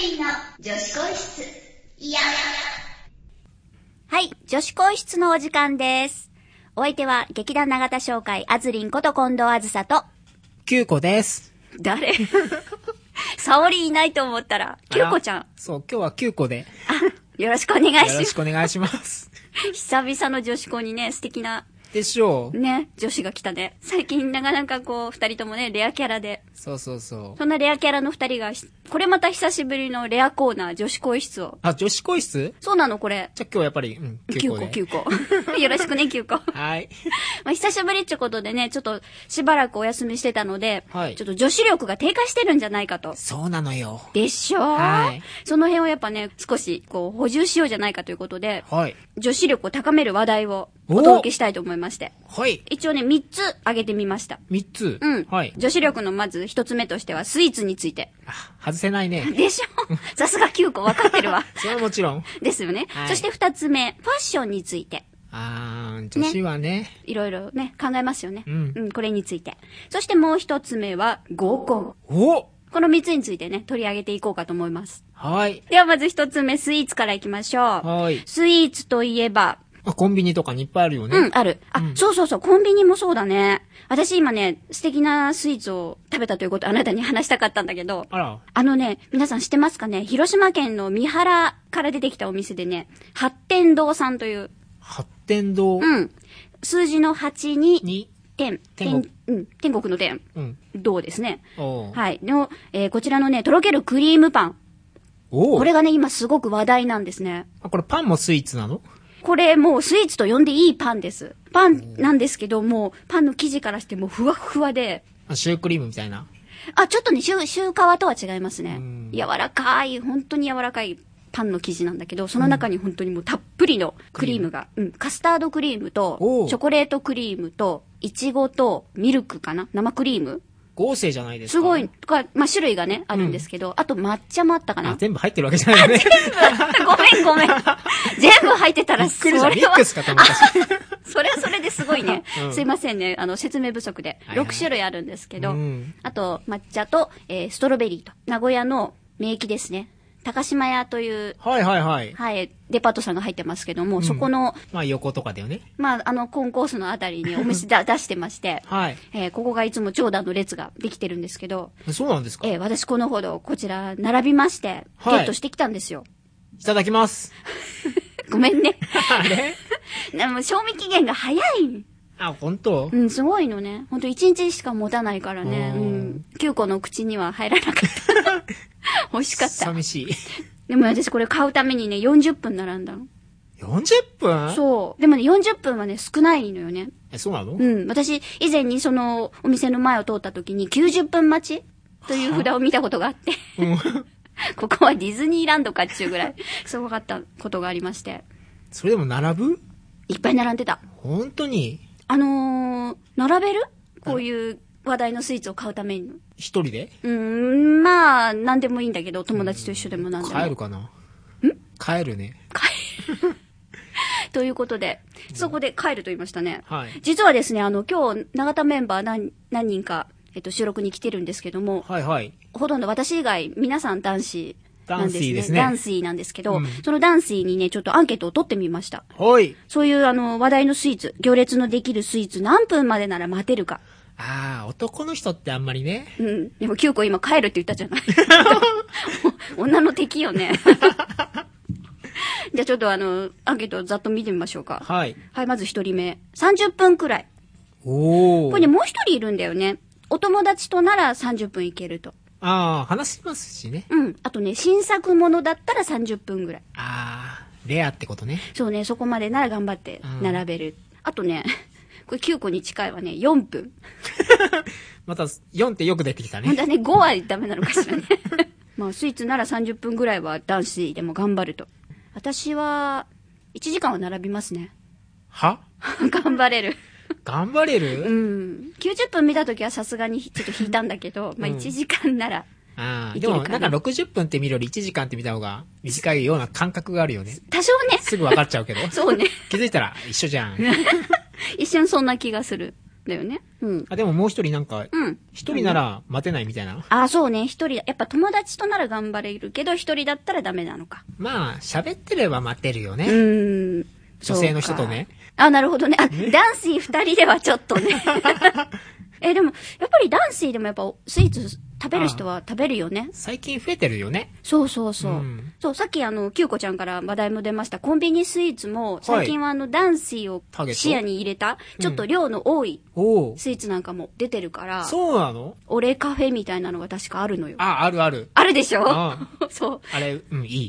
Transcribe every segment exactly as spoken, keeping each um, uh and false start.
リンの女子更衣室。いや。 はい、女子更衣室のお時間です。お相手は劇団永田商会あずりんこと近藤あずさときゅうこです。 誰沙織いないと思ったらきゅうこちゃん。 そう、今日はきゅうこで。 あ、よろしくお願いします。 よろしくお願いします。 久々の女子校にね、素敵な。 でしょう。 ね、女子が来たね。最近なかなかこう、二人ともね、レアキャラで。 そうそうそう。 そんなレアキャラの二人が、これまた久しぶりのレアコーナー、女子更衣室を。 あ、女子更衣室？ そうなの、これ。 じゃあ今日やっぱり、うん、きゅうこで。 きゅうこ、きゅうこ。よろしくね、きゅうこ。 はい。 まあ、久しぶりってことでね、ちょっとしばらくお休みしてたので、 はい。 ちょっと女子力が低下してるんじゃないかと。 そうなのよ。 でしょ？ はい。 その辺をやっぱね、少しこう補充しようじゃないかということで、 はい。 女子力を高める話題をお届けしたいと思いまして。 はい。 一応ね、みっつ挙げてみました。 みっつ？ うん。 はい。 女子力のまずひとつめとしては、スイーツについて。 あ、外せないね。 でしょ？さすがきゅうこ分かってるわ。 それはもちろん。 ですよね。 はい。 そしてふたつめ、ファッションについて。 あー、女子はね。ね、 いろいろね、考えますよね。 うん。 うん、これについて。そしてもうひとつめは、合コン。 お！ このみっつについてね、取り上げていこうかと思います。 はい。 ではまずひとつめ、スイーツからいきましょう。 はい。 スイーツといえば、 あ、コンビニとかにいっぱいあるよね。 うん、ある。あ、 うん、 そうそうそう、コンビニもそうだね。私今ね、素敵なスイーツを食べたということをあなたに話したかったんだけど。 あら。 あのね、皆さん知ってますかね？広島県の三原から出てきたお店でね、八天堂さんという。 八天堂。 うん。数字のはちに、 に、 天、 天国。 うん、天国の天。 うん。 堂ですね。 おはい。の、えー、こちらのね、とろけるクリームパン。 おこれがね、今すごく話題なんですね。 あ、これパンもスイーツなの？ これもうスイーツと呼んでいいパンです。パンなんですけど、もうパンの生地からしてもうふわふわで。 あ、シュークリームみたいな。 あ、ちょっとね、シュー、シュー皮とは違いますね。柔らかい、本当に柔らかいパンの生地なんだけど、その中に本当にもうたっぷりのクリームが、うん、カスタードクリームと、チョコレートクリームと、いちごとミルクかな？生クリーム？ 合成じゃないですか。 すごい、とか、まあ、種類がね、あるんですけど、うん、あと抹茶もあったかな。 あ、全部入ってるわけじゃないよね。 全部ごめんごめん。全部入ってたら、それは。 ミックスかと思ったし。 それはそれですごいね。 うん、 すいませんね。あの、説明不足で。ろくしゅるいあるんですけど、 はいはい、うん、 あと、抹茶と、えー、ストロベリーと、名古屋の名駅ですね。高島屋という、 はいはいはい。 はい、デパートさんが入ってますけども、うん、そこの、 まあ横とかだよね。 まあ、あの、コンコースのあたりにお店だ出してまして、 はい。 えー、ここがいつも長蛇の列ができてるんですけど、 そうなんですか？ えー、私このほどこちら並びまして、ゲットしてきたんですよ。 はい、いただきます。 ごめんね。 あれでも賞味期限が早い。 あ、本当？ うん、すごいのね。本当一日しか持たないからね。うん。きゅうこの口には入らなかった。美味しかった。 寂しい。 でも私これ買うためにね、よんじゅっぷん並んだの。 よんじゅっぷん？ そう。でもね、よんじゅっぷんはね、少ないのよね。 え、そうなの？ うん。私、以前にその、お店の前を通った時にきゅうじゅっぷん待ちという札を見たことがあって。ここはディズニーランドかっちゅうぐらい、すごかったことがありまして。 それでも並ぶ？ いっぱい並んでた。 本当に？ あのー、並べる？こういう話題のスイーツを買うために。 一人で？ うーん、まあ、なんでもいいんだけど、友達と一緒でもなんでも。 帰るかな？ん？帰るね。 帰る。ということで、そこで帰ると言いましたね。 はい。 実はですね、あの、今日、長田メンバー何、何人か、えっと、収録に来てるんですけども、 はいはい。 ほとんど私以外、皆さん男子なんですね。 男子ですね。 男子なんですけど、 うん、 その男子にね、ちょっとアンケートを取ってみました。 はい。 そういうあの、話題のスイーツ、行列のできるスイーツ、何分までなら待てるか。 ああ、男の人ってあんまりね。 うん。でもきゅうこ今帰るって言ったじゃない。女の敵よね。じゃあちょっとあの、アンケートをざっと見てみましょうか。 はい。 はい、まず一人目。さんじゅっぷんくらい。 おー。 これね、もう一人いるんだよね。お友達とならさんじゅっぷんいけると。 ああ、話しますしね。 うん。あとね、新作ものだったらさんじゅっぷんぐらい。 ああ、レアってことね。 そうね、そこまでなら頑張って並べる。うん、あとね、これきゅうこに近いはね、よんぷん。 またよんってよく出てきたね。 またね、ごはダメなのかしらね。まあ、スイーツならさんじゅっぷんぐらいは男子でも頑張ると。私は、いちじかんは並びますね。 は？ 頑張れる。 頑張れる？ うん。きゅうじゅっぷん見たときはさすがにちょっと引いたんだけど、まあいちじかんなら、 ああ、でもなんかろくじゅっぷんって見るよりいちじかんって見た方が短いような感覚があるよね。 多少ね。 すぐ分かっちゃうけど。 そうね。 気づいたら一緒じゃん。 一瞬そんな気がする。 だよね。うん。 あ、でももう一人なんか、 うん。 一人なら待てないみたいな。 あ、そうね。一人、やっぱ友達となら頑張れるけど、一人だったらダメなのか。 まあ、喋ってれば待てるよね。 うーん。 女性の人とね。 あ、なるほどね。あ、ダンシー二人ではちょっとね。え、でも、やっぱりダンシーでもやっぱスイーツ食べる人は食べるよね。 最近増えてるよね。 そうそうそう。うん、そう、さっきあの、キューコちゃんから話題も出ました、コンビニスイーツも、最近はあの、ダンシーを視野に入れた、ちょっと量の多いスイーツなんかも出てるから。 そうなの？ オレカフェみたいなのが確かあるのよ。 あ、あるある。 あるでしょ？そう。 あれ、うん、いい。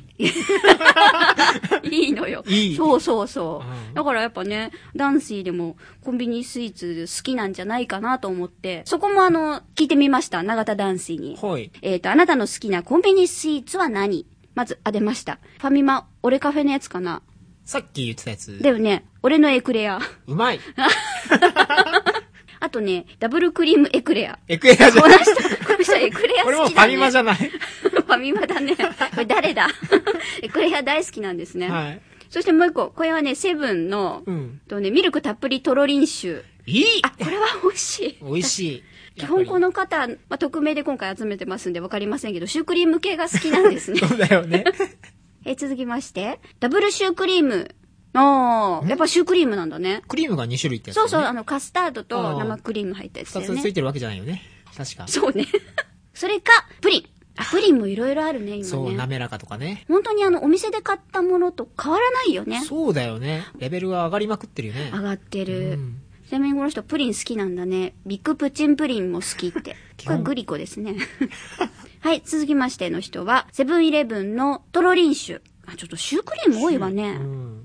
いいのよ。 いい。 そうそうそう。だからやっぱね、ダンシーでもコンビニスイーツ好きなんじゃないかなと思って、そこもあの、聞いてみました。永田ダンシーに。 はい。 えっと、あなたの好きなコンビニスイーツは何？まず、あ、出ました。ファミマ、オレカフェのやつかな。 さっき言ってたやつ。 だよね。俺のエクレア。 うまい。 あとね、ダブルクリームエクレア。 エクレアじゃない。 この人、この人エクレア好きだね。 これもファミマじゃない。ファミマだね。これ誰だ？エクレア大好きなんですね。 はい。 そしてもう一個、これはね、セブンの、うん、とね、ミルクたっぷりとろりん酒。 いい！ あ、これは美味しい。 美味しい。 基本この方、まあ、匿名で今回集めてますんでわかりませんけど、シュークリーム系が好きなんですね。 そうだよね。 え、続きまして、ダブルシュークリーム。ああ、やっぱシュークリームなんだね。 クリームがに種類ってやつ、ね、 そうそう、あの、カスタードと生クリーム入ったやつだよね。 ふたつついてるわけじゃないよね。確か。 そうね。それか、プリン。あ、プリンもいろいろあるね、今ね。 そう、滑らかとかね。 本当にあの、お店で買ったものと変わらないよね。 そうだよね。レベルが上がりまくってるよね。 上がってる。うん、ちなみにこの人プリン好きなんだね。ビッグプチンプリンも好きって。これグリコですね。はい、続きましての人は、セブンイレブンのトロリン酒。あ、ちょっとシュークリーム多いわね。うん、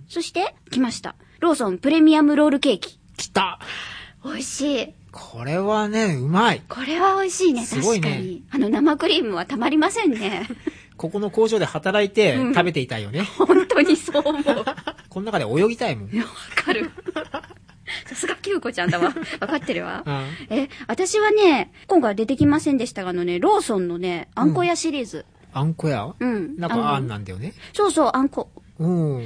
そして、来ました。ローソンプレミアムロールケーキ。 来た。 美味しい。 これはね、うまい。 これは美味しいね、確かに。すごいね。あの、生クリームはたまりませんね。 ここの工場で働いて食べていたいよね。 うん、本当にそう思う。 この中で泳ぎたいもん。 わかる。さすがキューコちゃんだわ。わかってるわ。うん、え、私はね、今回出てきませんでしたが、あのね、ローソンのね、あんこ屋シリーズ。 うん、あんこ屋？ うん。 なんかあんなんだよね。 そうそう、あんこ。 うん。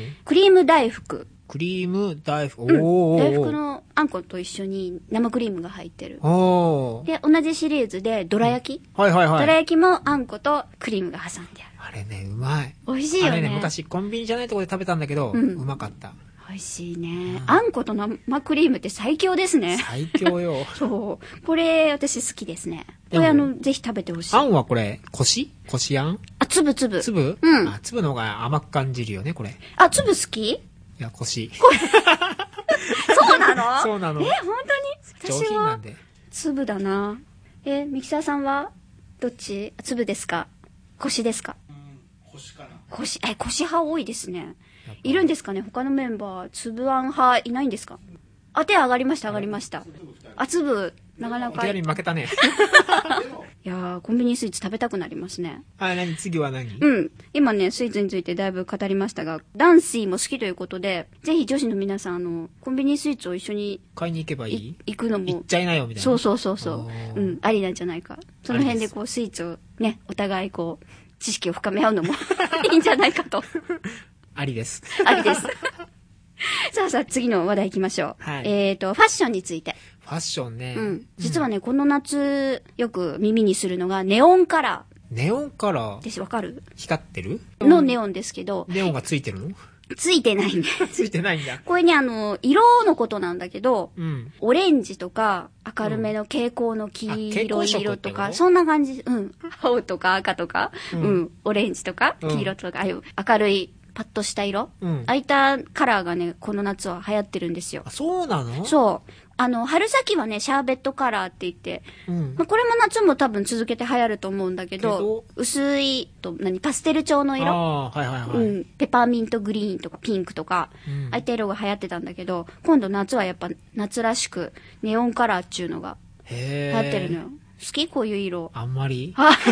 クリーム大福。 クリーム大福。おー、うん。大福のあんこと一緒に生クリームが入ってる。 おー。 で、同じシリーズで、どら焼き、 うん、はいはいはい。 どら焼きもあんことクリームが挟んである。 あれね、うまい。 美味しいよね。 あれね、昔コンビニじゃないところで食べたんだけど、うん、うまかった。 美味しいね、うん。あんこと生クリームって最強ですね。 最強よ。 そう。これ、私好きですね。これあの、ぜひ食べてほしい。 あんはこれ、こしこしあん？ あ、粒粒。 粒？ うん。 あ、粒の方が甘く感じるよね、これ。 あ、粒好き？ いや、こし。 そうなの？ そうなの。 え、本当に？ 上品なんで。 粒だな。え、ミキサーさんはどっち？粒ですか？こしですか？ うん、こしかな。 こし、え、こし派多いですね。いるんですかね、他のメンバー。粒あん派いないんですか？あ、手上がりました、上がりました。あ、粒、なかなか。 いきなり負けたね。 いやー、コンビニスイーツ食べたくなりますね。 あ、何？次は何？ うん。今ね、スイーツについてだいぶ語りましたが、ダンシーも好きということで、ぜひ女子の皆さん、あの、コンビニスイーツを一緒に買いに行けばいい？ 行くのも。 行っちゃいなよ、みたいな。 そうそうそうそう。うん、ありなんじゃないか。その辺でこう、スイーツをね、お互いこう、知識を深め合うのもいいんじゃないかと。 ありです。 ありです。さあさあ、次の話題行きましょう。はい、えっと、ファッションについて。 ファッションね。 うん。実はね、うん、この夏、よく耳にするのが、ネオンカラー。ネオンカラーです、わかる？ 光ってる？ のネオンですけど。 ネオンがついてるの？ ついてないね。 ついてないんだ。 これね、あの、色のことなんだけど、うん、オレンジとか、明るめの蛍光の黄色い色とか、うん、そんな感じ。うん。青とか赤とか、うん、うん、オレンジとか、黄色とか、ああいう明るい、パッとした色、うん、ああいったカラーがね、この夏は流行ってるんですよ。 あ、そうなの？ そう。あの、春先はね、シャーベットカラーって言って、うん、まあ、これも夏も多分続けて流行ると思うんだけど、けど薄いと、何、パステル調の色、 あ、はいはいはい、 うん、ペパーミントグリーンとかピンクとか、うん、ああいった色が流行ってたんだけど、今度夏はやっぱ夏らしく、ネオンカラーっていうのが流行ってるのよ。好き？こういう色。 あんまり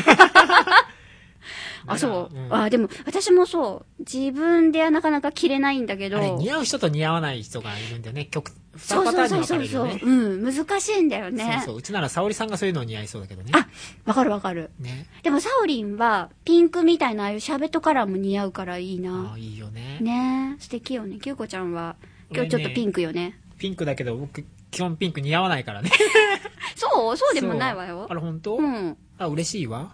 あ、そう。うん、あ、でも、私もそう。自分ではなかなか着れないんだけど。 あれ、似合う人と似合わない人がいるんだよね。極、二パターンに分かれるよね。 そうそうそうそう。うん、難しいんだよね。 そうそう。うちなら沙織さんがそういうの似合いそうだけどね。 あ、わかるわかる。ね。でも、沙織んは、ピンクみたいなああいうシャーベットカラーも似合うからいいな。 あ、いいよね。 ね、素敵よね。キューコちゃんは、今日ちょっとピンクよね。 ピンクだけど、僕、 基本ピンク似合わないからね。 そうそうでもないわよ。 あれ本当？ うん。 あ、嬉しいわ。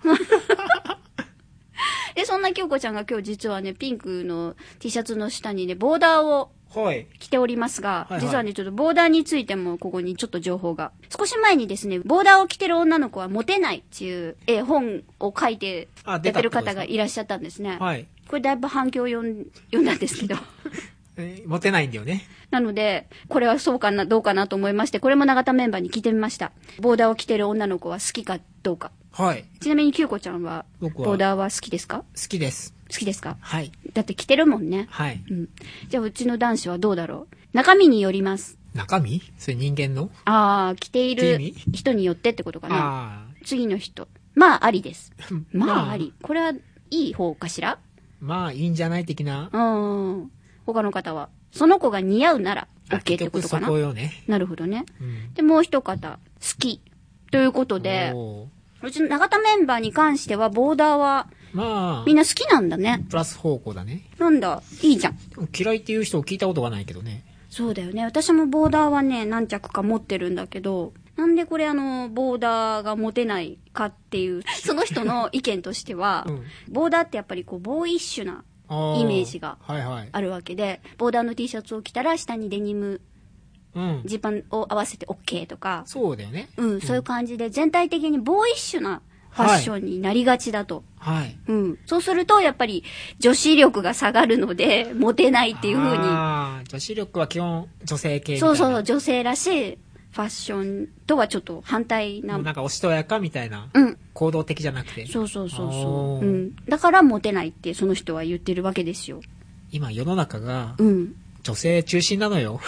で、そんな京子ちゃんが今日実はね、ピンクの T シャツの下にね、ボーダーを着ておりますが、 はいはい、 実はね、ちょっとボーダーについてもここにちょっと情報が。少し前にですね、ボーダーを着てる女の子はモテないっていう絵本を書いてやってる方がいらっしゃったんですね。 はい。 これだいぶ反響を読ん読んだんですけど。 えー、モテないんだよね。 なので、これはそうかな、どうかなと思いまして、これも永田メンバーに聞いてみました。ボーダーを着てる女の子は好きかどうか。 はい。 ちなみにきゅうこちゃんは、ボーダーは好きですか？ 好きです。 好きですか？ はい。 だって着てるもんね。 はい。 うん。じゃあうちの男子はどうだろう。中身によります。 中身？それ人間の？ ああ、着ている人によってってことかな。ああ。次の人。まあ、ありです。まあ、あり。これはいい方かしら？ まあ、いいんじゃない的な。 うん。他の方は、その子が似合うなら OK ってことかな。 そこよね。 なるほどね。 うん、 で、もう一方、好き。ということで、うちの永田メンバーに関しては、ボーダーは、まあ、みんな好きなんだね。 プラス方向だね。 なんだ、いいじゃん。 嫌いっていう人を聞いたことがないけどね。 そうだよね。私もボーダーはね、何着か持ってるんだけど、なんでこれあの、ボーダーが持てないかっていう、その人の意見としては、うん、ボーダーってやっぱりこう、ボーイッシュなイメージがあるわけで、はいはい、ボーダーの T シャツを着たら下にデニム、うん、ジーパンを合わせて OK とか。 そうだよね。 うん、うん、そういう感じで全体的にボーイッシュなファッションになりがちだと。 はい。 うん。そうすると、やっぱり女子力が下がるので、モテないっていう風に。 ああ、女子力は基本女性系みたいな。 そうそう、女性らしいファッションとはちょっと反対な。 なんかおしとやかみたいな。 うん。 行動的じゃなくて。 そうそうそうそう。うん。だからモテないってその人は言ってるわけですよ。 今世の中が、うん。女性中心なのよ。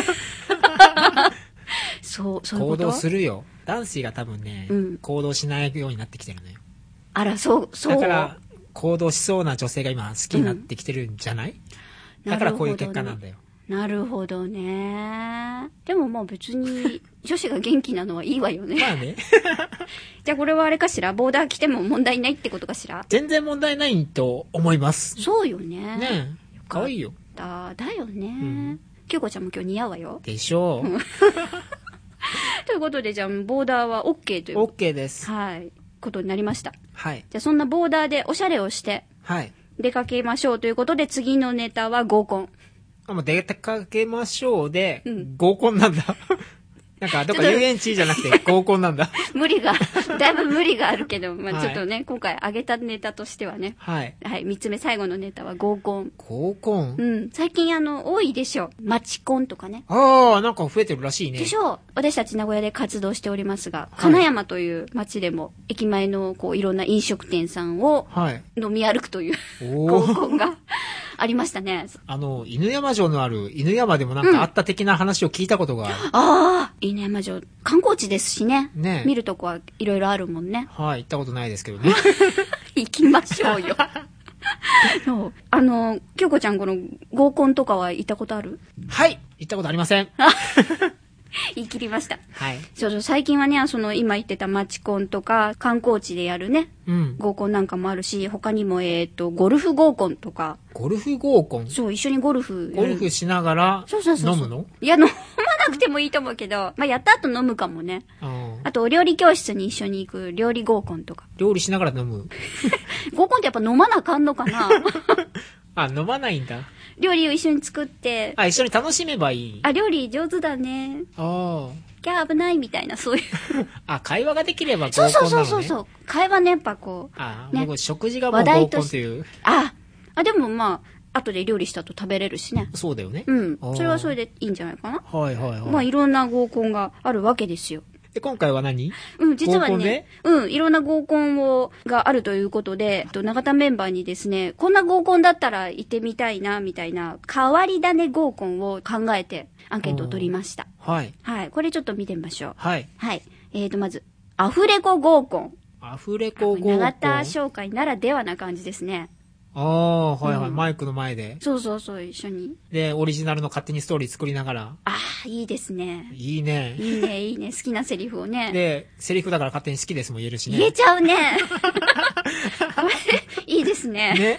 そう、そういうこと？ 行動するよ。男子が多分ね、うん、行動しないようになってきてるのよ。 あら、そう、そう。 だから、行動しそうな女性が今好きになってきてるんじゃない、うん、だからこういう結果なんだよ。 なるほどね。でももう別に、女子が元気なのはいいわよね。 まあね。 じゃあこれはあれかしら？ボーダー着ても問題ないってことかしら？ 全然問題ないと思います。 そうよね。 ねえ。かわいいよ。 だ、だよね。きゅうこちゃんも今日似合うわよ。 でしょう。 ということで、じゃあ、ボーダーは OK という。 OK です。 はい。ことになりました。 はい。 じゃあ、そんなボーダーでおしゃれをして、 はい。 出かけましょうということで、次のネタは合コン。 あ、もう出かけましょうで、うん、合コンなんだ。なんか、どっか遊園地じゃなくて合コンなんだ。 無理が、だいぶ無理があるけど、まあちょっとね、はい、今回上げたネタとしてはね。 はい。 はい、三つ目最後のネタは合コン。 合コン？ うん。最近あの、多いでしょ。マチコンとかね。 ああ、なんか増えてるらしいね。 でしょう。私たち名古屋で活動しておりますが、はい、金山という町でも、駅前のこう、いろんな飲食店さんを、はい。飲み歩くという、合コンが。ありましたね。 あの、犬山城のある犬山でもなんかあった的な話を聞いたことがある。うん、 ああ、犬山城、観光地ですしね。ね。見るとこはいろいろあるもんね。 はい、行ったことないですけどね。 行きましょうよ。そう。あの、京子ちゃんこの合コンとかは行ったことある？ はい、行ったことありません。 言い切りました。 はい。 そうそう、最近はね、その今言ってたマチコンとか、観光地でやるね、うん、合コンなんかもあるし、他にも、えっと、ゴルフ合コンとか。 ゴルフ合コン？ そう、一緒にゴルフ。 ゴルフしながら、 そうそうそう。 飲むの？ いや、飲まなくてもいいと思うけど、まあ、やった後飲むかもね。あと、お料理教室に一緒に行く料理合コンとか。 料理しながら飲む？ 合コンってやっぱ飲まなあかんのかな？ あ、飲まないんだ。 料理を一緒に作って。 あ、一緒に楽しめばいい。 あ、料理上手だね。 ああ。 キャー危ないみたいな、そういう。 あ、会話ができれば合コンなのね。 そうそうそうそう。会話ね、やっぱこう。 ああ、ね、僕食事がもう合コンという。 あ、あ、でもまあ、後で料理したと食べれるしね。 そうだよね。 うん。それはそれでいいんじゃないかな。 はいはいはい。 まあ、いろんな合コンがあるわけですよ。 で、今回は何？ うん、実はね、うん、いろんな合コンを、があるということで、と、長田メンバーにですね、こんな合コンだったら行ってみたいな、みたいな、変わり種合コンを考えて、アンケートを取りました。 はい。 はい。これちょっと見てみましょう。 はい。 はい。えーと、まず、アフレコ合コン。 アフレコ合コン。 長田紹介ならではな感じですね。 ああ、はいはい、うん、マイクの前で。 そうそうそう、一緒に。 で、オリジナルの勝手にストーリー作りながら。 ああ、いいですね。 いいね。 いいね、いいね。好きなセリフをね。 で、セリフだから勝手に好きですも言えるしね。 言えちゃうね。これ、いいですね。 ね。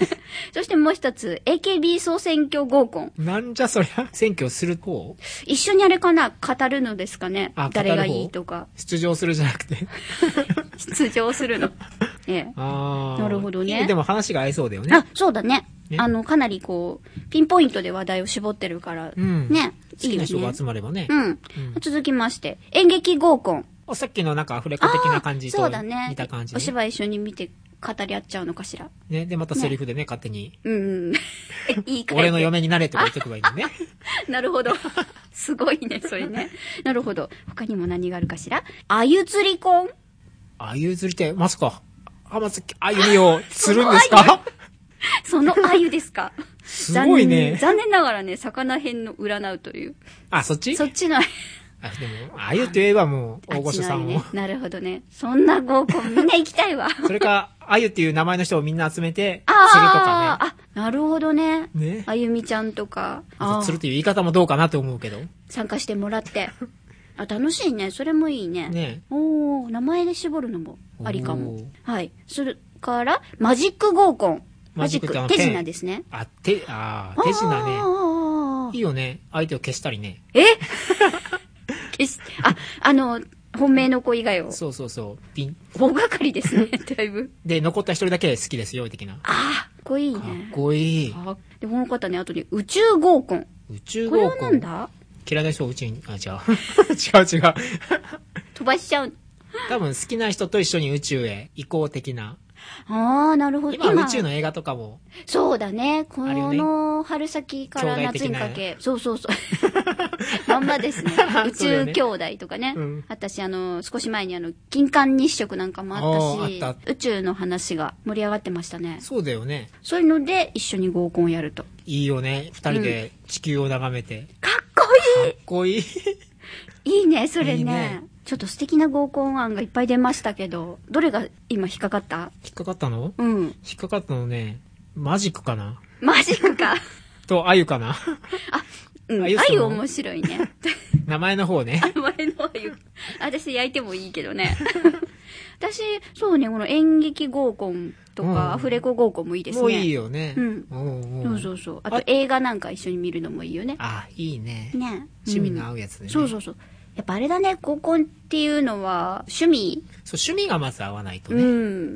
そしてもう一つ、エーケービー 総選挙合コン。 なんじゃそりゃ、選挙する方？ 一緒にあれかな、語るのですかね。 あ、 誰がいいとか。 出場するじゃなくて。 出場するの。ええ。 ああ。 なるほどね。 でも話が合いそうだよね。 あ、そうだね。 ねあの、かなりこう、ピンポイントで話題を絞ってるから、 うん、 ね。 好きな人が集まればね。 うん。うん、続きまして、演劇合コン。 さっきのなんかアフレコ的な感じと似た感じ、ね。 そうだね。お芝居一緒に見て語り合っちゃうのかしら。 ね。で、またセリフでね、ね勝手に。 うん。いいか俺の嫁になれとか言っておけばいいのね。 なるほど。すごいね、それね。なるほど。他にも何があるかしら。あゆ釣り婚。 あゆ釣りって、まさか、浜崎あゆみを釣るんですか？ そのあゆですか。 すごいね。 残念ながらね、魚編の占うという。 あ、そっち？ そっちの。 あ、でも、あゆといえばもう、大御所さんを、 ね。なるほどね。そんな合コンみんな行きたいわ。 それか、あゆっていう名前の人をみんな集めて、 あ釣るとかね。あ、なるほどね。 ね。 あゆみちゃんとか。 釣るという言い方もどうかなと思うけど。 参加してもらって。あ、楽しいね。それもいいね。 ね。 おー、名前で絞るのもありかも。はい。それから、マジック合コン。マジック。手品ですね。 あ、手、あー、手品ね。いいよね。相手を消したりね。 え消し、あ、あの、本命の子以外を。 そうそうそう。ピン。 大掛かりですね、だいぶ。 で、残った一人だけ好きですよ、的な。 ああ、かっこいいね。 かっこいい。 あ、で、この方ね、あとに宇宙合コン。 宇宙合コン。 これはなんだ？ 嫌いな人は宇宙に、あ、違う。違う違う。 飛ばしちゃう。 多分好きな人と一緒に宇宙へ行こう的な。 ああ、なるほど。 今、今宇宙の映画とかも。 そうだね。この春先から夏にかけ。そうそうそう。まんまですね。宇宙兄弟とかね。ねうん、私、あの、少し前にあの、金環日食なんかもあったし、あった宇宙の話が盛り上がってましたね。 そうだよね。 そういうので一緒に合コンをやると。 いいよね。二人で地球を眺めて。うん、 かっこいいかっこいい。 いいね、それね。いいね。ちょっと素敵な合コン案がいっぱい出ましたけど、どれが今引っかかった？ 引っかかったの？ うん。 引っかかったのね、マジックかな。 マジックか。 と、あゆかな。あ、 うん、あゆ面白いね。 名前の方ね。 名前のあゆ。私焼いてもいいけどね。私、そうね、この演劇合コンとか、うん、アフレコ合コンもいいですね。 もういいよね。 うん。おうおうそうそうそう。あと映画なんか一緒に見るのもいいよね。 あ、いいね。 ね。 趣味の合うやつね、 うん。そうそうそう。やっぱあれだね、合コンっていうのは趣味。 そう、趣味がまず合わないとね。 うん。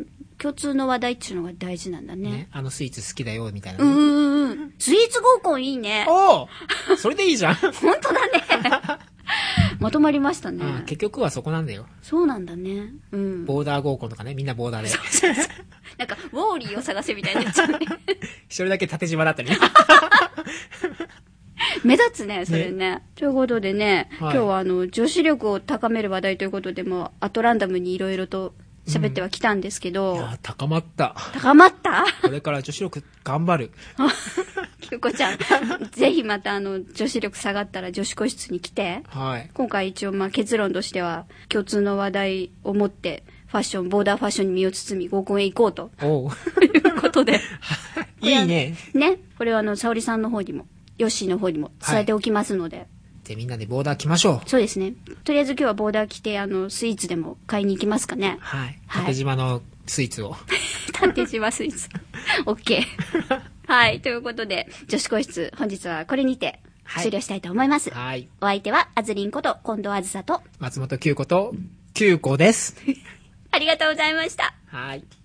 共通の話題っていうのが大事なんだね。ね、 あのスイーツ好きだよ、みたいな、ね。 うんうんうん。スイーツ合コンいいね。 おおそれでいいじゃん。 本当だね。まとまりましたね、 うん。結局はそこなんだよ。 そうなんだね。うん。 ボーダー合コンとかね、みんなボーダーで。 そうそうそうなんか、ウォーリーを探せみたいになっちゃうね。 一人だけ縦縞だったりね。 目立つね、それね。ねということでね、はい、今日はあの、女子力を高める話題ということでも、アトランダムにいろいろと喋ってはきたんですけど。うん、いや、高まった。 高まったこれから女子力頑張る。 きゅうこちゃん、ぜひまたあの、女子力下がったら女子個室に来て。 はい。 今回一応まあ結論としては、共通の話題を持って、ファッション、ボーダーファッションに身を包み合コンへ行こうと。 おう。 いうことで。 いいね。 ね。これはあの、沙織さんの方にも、ヨッシーの方にも伝えておきますので。はい、 で、みんなでボーダー着ましょう。 そうですね。とりあえず今日はボーダー着て、あの、スイーツでも買いに行きますかね。 はい。縦縞のスイーツを。 縦縞スイーツ。オッケー。はい。ということで、女子個室、本日はこれにて終了したいと思います。 はい。 お相手は、あずりんこと、近藤あずさと、 松本九子と、九子です。 ありがとうございました。 はい。